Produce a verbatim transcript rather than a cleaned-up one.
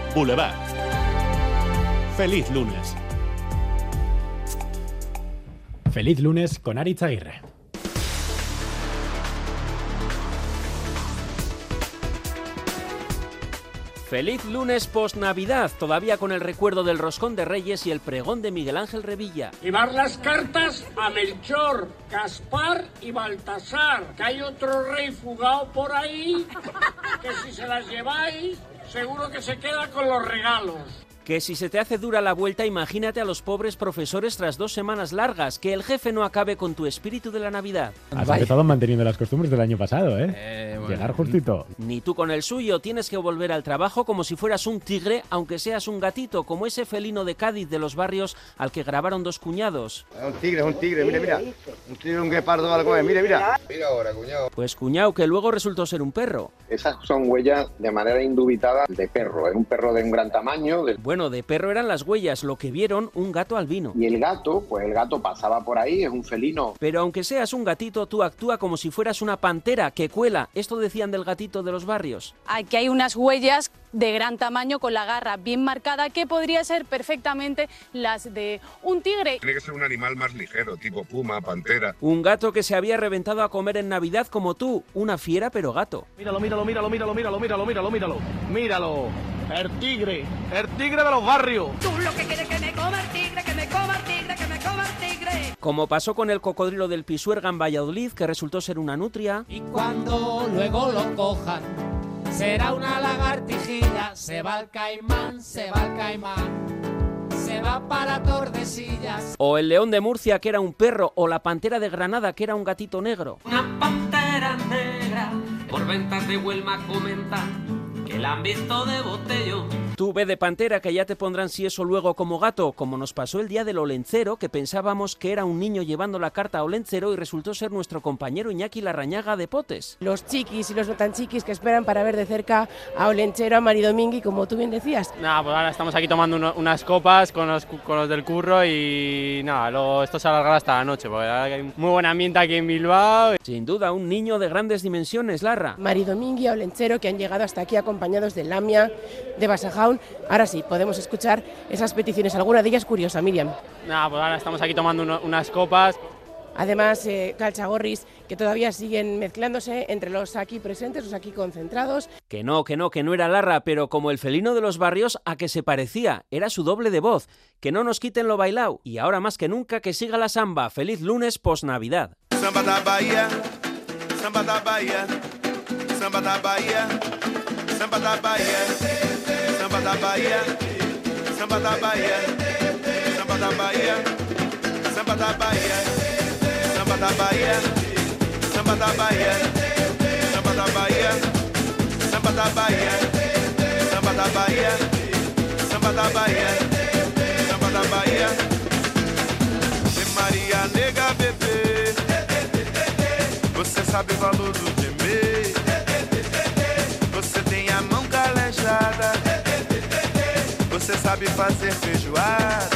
Boulevard. Feliz lunes. Feliz lunes con Aritz Aguirre. Feliz lunes post-Navidad, todavía con el recuerdo del roscón de Reyes y el pregón de Miguel Ángel Revilla. Llevar las cartas a Melchor, Gaspar y Baltasar, que hay otro rey fugado por ahí, que si se las lleváis, seguro que se queda con los regalos. Que si se te hace dura la vuelta, imagínate a los pobres profesores tras dos semanas largas, que el jefe no acabe con tu espíritu de la Navidad. Has empezado manteniendo las costumbres del año pasado, ¿eh? eh bueno. Llegar justito. Ni tú con el suyo, tienes que volver al trabajo como si fueras un tigre, aunque seas un gatito, como ese felino de Cádiz de los barrios al que grabaron dos cuñados. Es un tigre, es un tigre, mira, mira. Un tigre, un guepardo, algo es, mira, mira. Mira ahora, cuñado. Pues cuñado, que luego resultó ser un perro. Esas son huellas de manera indubitada de perro, es un perro de un gran tamaño. De... Bueno, de perro eran las huellas, lo que vieron un gato albino. Y el gato, pues el gato pasaba por ahí, es un felino. Pero aunque seas un gatito, tú actúa como si fueras una pantera que cuela. Esto decían del gatito de los barrios. Aquí hay unas huellas de gran tamaño con la garra bien marcada que podría ser perfectamente las de un tigre. Tiene que ser un animal más ligero, tipo puma, pantera. Un gato que se había reventado a comer en Navidad como tú, una fiera pero gato. Míralo, míralo, míralo, míralo, míralo, míralo, míralo, míralo, míralo. El tigre, el tigre de los barrios. Tú lo que quieres que me coma el tigre, que me coma el tigre, que me coma el tigre. Como pasó con el cocodrilo del Pisuerga en Valladolid, que resultó ser una nutria. Y cuando luego lo cojan, será una lagartijilla, se va al caimán, se va al caimán, se va para Tordesillas. O el león de Murcia, que era un perro, o la pantera de Granada, que era un gatito negro. Una pantera negra, por ventas de Huelma comentan que la han visto de botellón. Tú ve de pantera, que ya te pondrán si eso luego como gato, como nos pasó el día del Olencero, que pensábamos que era un niño llevando la carta a Olencero y resultó ser nuestro compañero Iñaki Larrañaga de Potes. Los chiquis y los no tan chiquis que esperan para ver de cerca a Olenchero, a Maridomingui, como tú bien decías. Nada, pues ahora estamos aquí tomando uno, unas copas con los, con los del curro y nada, luego esto se alargará hasta la noche, porque hay muy buen ambiente aquí en Bilbao. Sin duda, un niño de grandes dimensiones, Larra. Maridomingui, a Olenchero, que han llegado hasta aquí acompañados de Lamia, de Basajaun. Ahora sí, podemos escuchar esas peticiones, alguna de ellas curiosa, Miriam. Nada, pues ahora estamos aquí tomando uno, unas copas. Además, eh, calchagorris que todavía siguen mezclándose entre los aquí presentes, los aquí concentrados. Que no, que no, que no era Larra, pero como el felino de los barrios, a que se parecía, era su doble de voz. Que no nos quiten lo bailao, y ahora más que nunca que siga la samba. Feliz lunes post-Navidad. Samba da Bahia, samba da Bahia, samba da Bahia, samba da Bahia, samba da Bahia, samba da Bahia, samba da Bahia, samba da Bahia, samba da Bahia, samba da Bahia, samba da Bahia, samba da Bahia, samba da Bahia, samba da Bahia, samba da Bahia. De Maria nega bebê, você sabe o valor do gemer. Você tem a mão calejada, você sabe fazer feijoada.